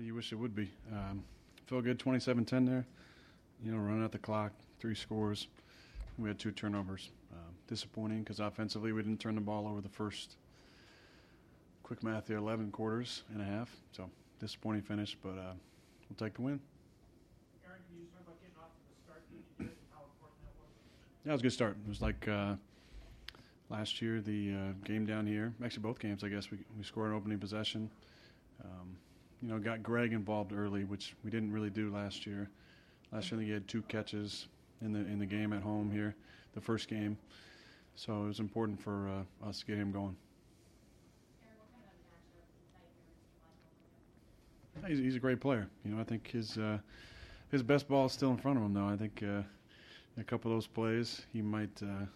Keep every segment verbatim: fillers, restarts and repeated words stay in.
you wish it would be. Um, feel good, twenty-seven ten there. You know, running out the clock, three scores. We had two turnovers. Uh, disappointing because offensively we didn't turn the ball over the first, quick math here, eleven quarters and a half. So disappointing finish, but uh, we'll take the win. Aaron, can you talk about getting off to the start that you did and how important that was? Yeah, it was a good start. It was like uh, last year, the uh, game down here. Actually, both games, I guess. We, we scored an opening possession. Um, you know, got Greg involved early, which we didn't really do last year. Last year, he had two catches in the in the game at home here, the first game. So it was important for uh, us to get him going. Aaron, what kind of matchup nightmare is Michael? He's, he's a great player. You know, I think his uh, his best ball is still in front of him, though. I think uh, a couple of those plays, he might uh,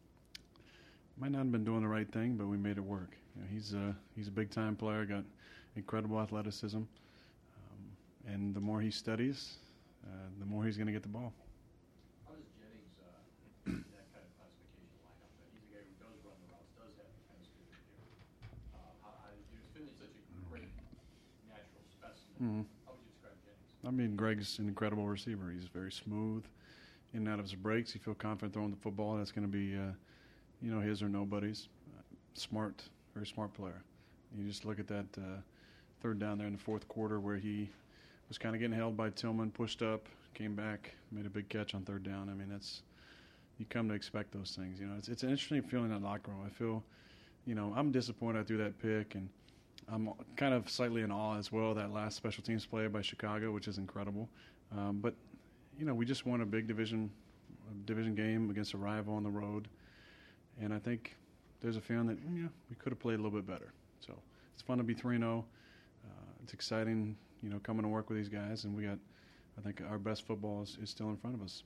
might not have been doing the right thing, but we made it work. You know, he's uh, he's a big time player, got incredible athleticism, um, and the more he studies, uh, the more he's going to get the ball. How does Jennings, uh, in that kind of classification line up? He's a guy who does run the routes, does have the chemistry with you. Uh, how, how, Finley's such a great natural specimen. Mm-hmm. How would you describe Jennings? I mean, Greg's an incredible receiver. He's very smooth in and out of his breaks. You feel confident throwing the football. That's going to be, uh, you know, his or nobody's. Uh, smart, very smart player. You just look at that uh, third down there in the fourth quarter where he was kind of getting held by Tillman, pushed up, came back, made a big catch on third down. I mean, that's you come to expect those things. You know, it's it's an interesting feeling in that locker room. I feel, you know, I'm disappointed I threw that pick, and I'm kind of slightly in awe as well. That last special teams play by Chicago, which is incredible. Um, but you know, we just won a big division a division game against a rival on the road, and I think there's a feeling that yeah, we could have played a little bit better. So it's fun to be three and oh. Uh, it's exciting, you know, coming to work with these guys, and we got, I think, our best football is, is still in front of us.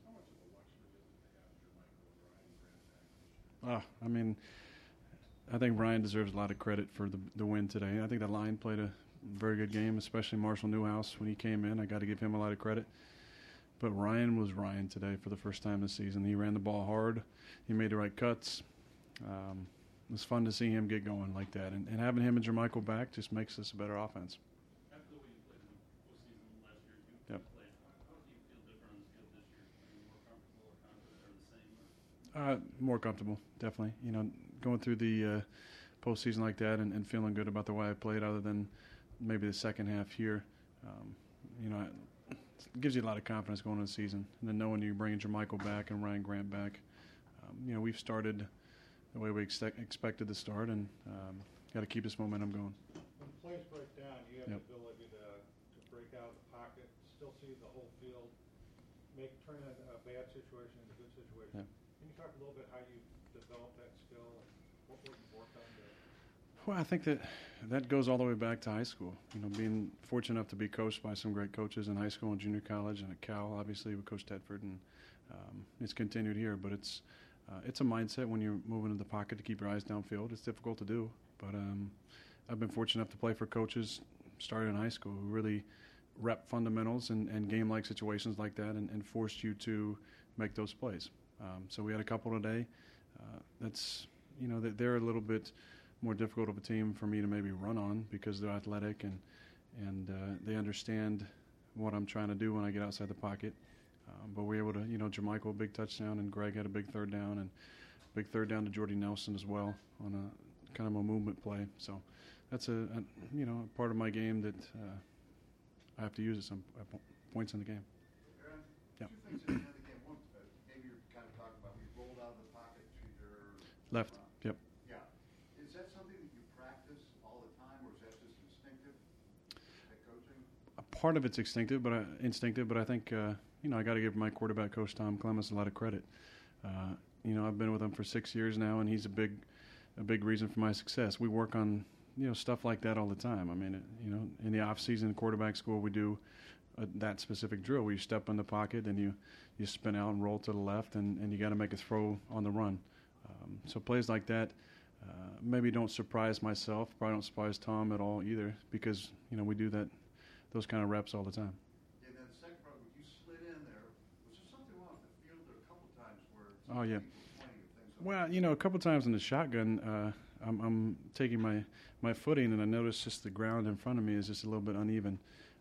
Ah, I mean, I think Ryan deserves a lot of credit for the the win today. I think the line played a very good game, especially Marshall Newhouse when he came in. I got to give him a lot of credit. But Ryan was Ryan today for the first time this season. He ran the ball hard. He made the right cuts. Um, it was fun to see him get going like that. And, and having him and Jermichael back just makes us a better offense. After the way you played in the postseason last year, you Yep. played. How do you feel different on the field this year? Are you more comfortable or confident or the same? Or? Uh, more comfortable, definitely. You know, going through the uh, postseason like that and, and feeling good about the way I played, other than maybe the second half here. Um, you know, it gives you a lot of confidence going into the season. And then knowing you're bringing Jermichael back and Ryan Grant back, um, you know, we've started the way we expect, expected to start, and um, got to keep this momentum going. When plays break down, you have Yep. the ability to, to break out of the pocket, still see the whole field, make turn a, a bad situation into a good situation. Yep. Can you talk a little bit how you developed that skill and what, what you've worked on to? Well, I think that that goes all the way back to high school. You know, being fortunate enough to be coached by some great coaches in high school and junior college, and at Cal, obviously, with Coach Tedford, and um, it's continued here. But it's uh, it's a mindset when you're moving in the pocket to keep your eyes downfield. It's difficult to do, but um, I've been fortunate enough to play for coaches started in high school who really rep fundamentals and, and game-like situations like that, and, and forced you to make those plays. Um, so we had a couple today. Uh, that's you know they're a little bit more difficult of a team for me to maybe run on because they're athletic and and uh, they understand what I'm trying to do when I get outside the pocket. Um, but we were able to, you know, Jermichael a big touchdown, and Greg had a big third down, and big third down to Jordy Nelson as well on a kind of a movement play. So that's a, a you know a part of my game that uh, I have to use at some at points in the game. Aaron, Yeah. two things at the end of the game. One, uh, maybe you're kind of talking about we rolled out of the pocket to your Left. Yep. Yeah. Is that something that you practice all the time, or is that just instinctive at coaching? A part of it's instinctive, but I, instinctive, but I think uh, you know I got to give my quarterback coach Tom Clemens a lot of credit. Uh, you know, I've been with him for six years now, and he's a big, a big reason for my success. We work on you know stuff like that all the time. I mean, it, you know, in the off season quarterback school, we do uh, that specific drill where you step in the pocket and you you spin out and roll to the left, and, and you got to make a throw on the run. Um, so plays like that. Uh, maybe don't surprise myself. Probably don't surprise Tom at all either, because you know we do that, those kind of reps all the time. And then the second part, when you slid in there, was there something wrong with the field? There were a couple times where it Oh yeah. was pointing at things. Well, you know, a couple times in the shotgun, uh, I'm, I'm taking my, my footing, and I notice just the ground in front of me is just a little bit uneven.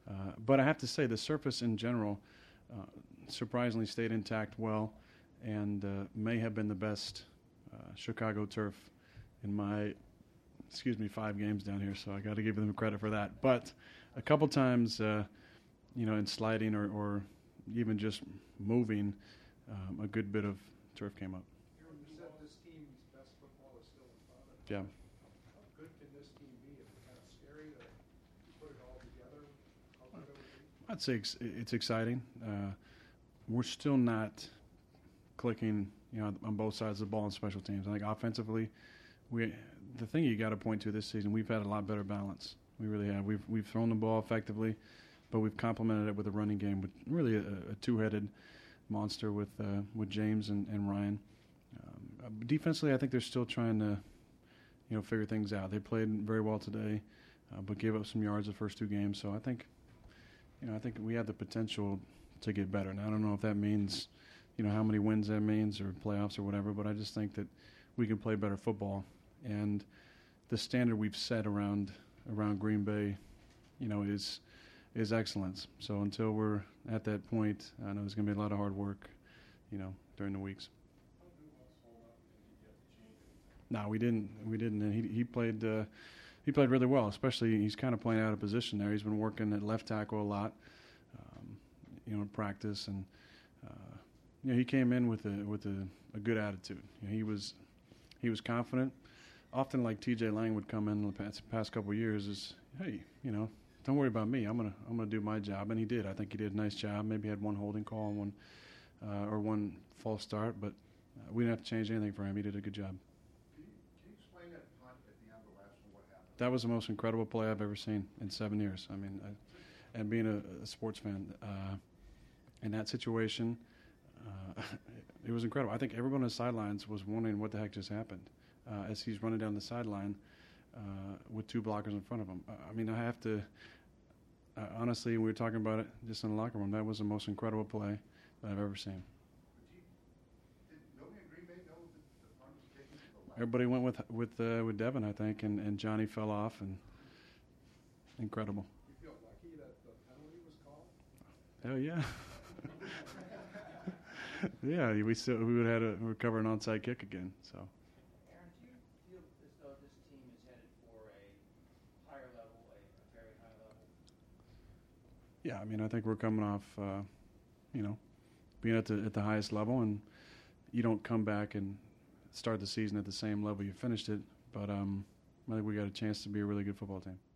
Uh, but I have to say, the surface in general uh, surprisingly stayed intact well, and uh, may have been the best uh, Chicago turf in my, excuse me, five games down here. So I got to give them credit for that. But a couple times, uh, you know, in sliding or, or even just moving, um, a good bit of turf came up. Aaron, you said this team's best football is still in front of it. Yeah. How good can this team be? Is it kind of scary to put it all together? How good it would be? I'd say ex- it's exciting. Uh, we're still not clicking, you know, on both sides of the ball in special teams. I think offensively, we the thing you got to point to this season, we've had a lot better balance. We really have. We've we've thrown the ball effectively, but we've complemented it with a running game with really a, a two-headed monster with uh, with James and, and Ryan. Um, uh, defensively, I think they're still trying to, you know, figure things out. They played very well today, uh, but gave up some yards the first two games. So I think, you know, I think we have the potential to get better. Now I don't know if that means, you know, how many wins that means or playoffs or whatever, but I just think that we can play better football. And the standard we've set around around Green Bay, you know, is is excellence. So until we're at that point, I know there's going to be a lot of hard work, you know, during the weeks. No, we didn't. We didn't. And he he played uh, he played really well. Especially he's kind of playing out of position there. He's been working at left tackle a lot, um, you know, in practice, and uh, you know, he came in with a with a, a good attitude. You know, he was he was confident. Often, like T J Lang would come in the past, past couple of years, is hey, you know, don't worry about me. I'm gonna I'm gonna do my job, and he did. I think he did a nice job. Maybe had one holding call and one uh, or one false start, but uh, we didn't have to change anything for him. He did a good job. Can you, can you explain that punt at the end of the last one, what happened? That was the most incredible play I've ever seen in seven years. I mean, I, and being a, a sports fan, uh, in that situation, uh, it was incredible. I think everyone on the sidelines was wondering what the heck just happened uh, as he's running down the sideline uh, with two blockers in front of him. Uh, I mean, I have to, uh, honestly, we were talking about it just in the locker room. That was the most incredible play that I've ever seen. Did nobody in Green Bay know that the punt was taken to the left? Everybody went with with uh, with Devin, I think, and, and Johnny fell off, and incredible. You feel lucky that the penalty was called? Hell yeah. Yeah, we still we would have had to recover an onside kick again. So Aaron, do you feel as though this team is headed for a higher level, a, a very high level? yeah, I mean, I think we're coming off, uh, you know, being at the at the highest level, and you don't come back and start the season at the same level you finished it. But um, I think we got a chance to be a really good football team.